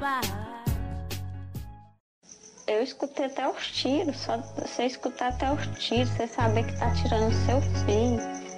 paz. Eu escutei até os tiros, só você escutar até os tiros, você saber que tá atirando o seu filho,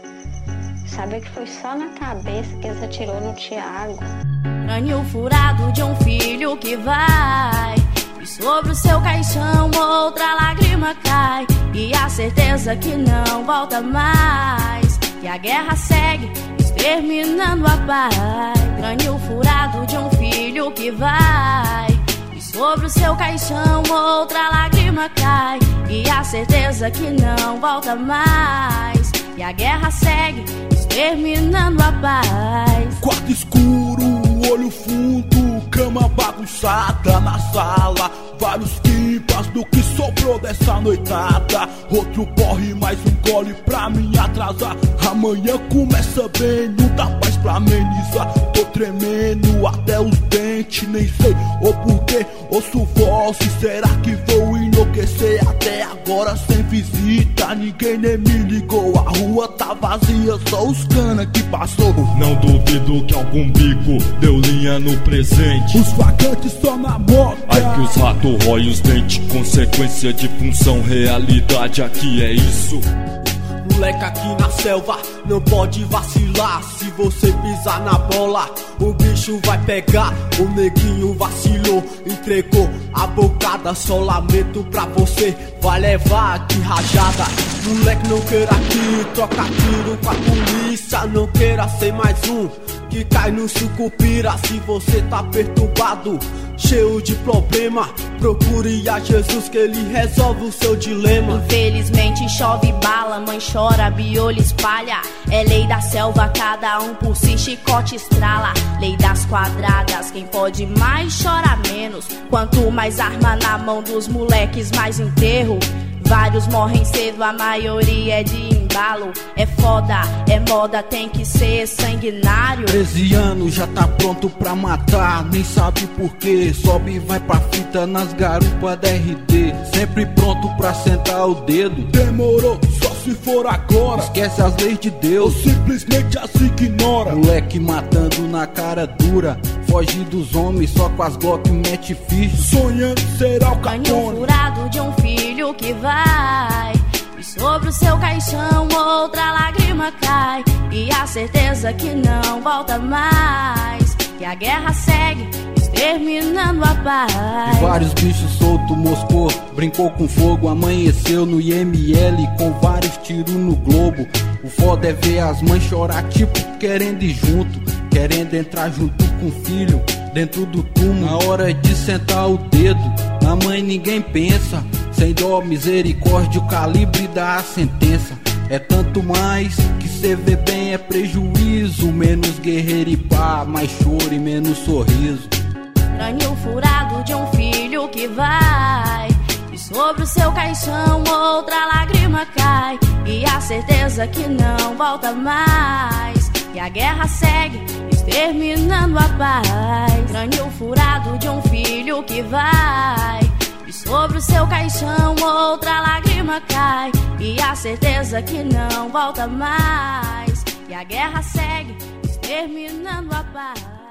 saber que foi só na cabeça que eles atirou no Thiago. Crânio furado de um filho que vai, e sobre o seu caixão outra lágrima cai, e a certeza que não volta mais, que a guerra segue exterminando a paz. Crânio furado de um filho que vai, e sobre o seu caixão outra lágrima cai, e a certeza que não volta mais, que a guerra segue exterminando a paz. Quarto escuro, olho fundo, cama bagunçada na sala, vários quimpas do que sobrou dessa noitada. Outro porre, mais um gole pra me atrasar. Amanhã começa bem, não dá paz pra amenizar. Tô tremendo até os dentes, nem sei ou porquê. Ouço vozes, será que vou enlouquecer? Até agora sem visita, ninguém nem me ligou. A rua tá vazia, só os cana que passou. Não duvido que algum bico deu linha no presente. Os vagantes só na moto. Ai que os ratos roem os dentes, consequência de função, realidade aqui é isso. Moleque aqui na selva, não pode vacilar. Se você pisar na bola, o bicho vai pegar. O neguinho vacilou, entregou a bocada. Só lamento pra você, vai levar de rajada. Moleque não queira aqui, troca tiro com a polícia. Não queira ser mais um que cai no sucupira. Se você tá perturbado, cheio de problema, procure a Jesus que ele resolve o seu dilema. Infelizmente chove bala, mãe chora, biolho espalha. É lei da selva, cada um por si, chicote estrala. Lei das quadradas, quem pode mais chora menos. Quanto mais arma na mão dos moleques, mais enterro. Vários morrem cedo, a maioria é de embalo. É foda, é moda, tem que ser sanguinário. 13 anos já tá pronto pra matar, nem sabe porquê. Sobe e vai pra fita nas garupas da RD. Sempre pronto pra sentar o dedo. Demorou, só se for agora. Esquece as leis de Deus, ou simplesmente as ignora. Moleque matando na cara dura, foge dos homens só com as Glock mete ficha. Sonhando será o Crânio furado de um filho que vai, e sobre o seu caixão outra lágrima cai, e a certeza que não volta mais, que a guerra segue exterminando a paz. E vários bichos soltos moscou, brincou com fogo, amanheceu no IML com vários tiros no globo. O foda é ver as mães chorar tipo querendo ir junto, querendo entrar junto com o filho dentro do túmulo. Na hora de sentar o dedo, na mãe ninguém pensa. Sem dó, misericórdia, o calibre da sentença. É tanto mais que cê vê bem é prejuízo. Menos guerreiro e pá, mais choro e menos sorriso. Crânio furado de um filho que vai, e sobre o seu caixão outra lágrima cai, e a certeza que não volta mais, que a guerra segue exterminando a paz. Crânio furado de um filho que vai, e sobre o seu caixão outra lágrima cai, e a certeza que não volta mais, que a guerra segue exterminando a paz.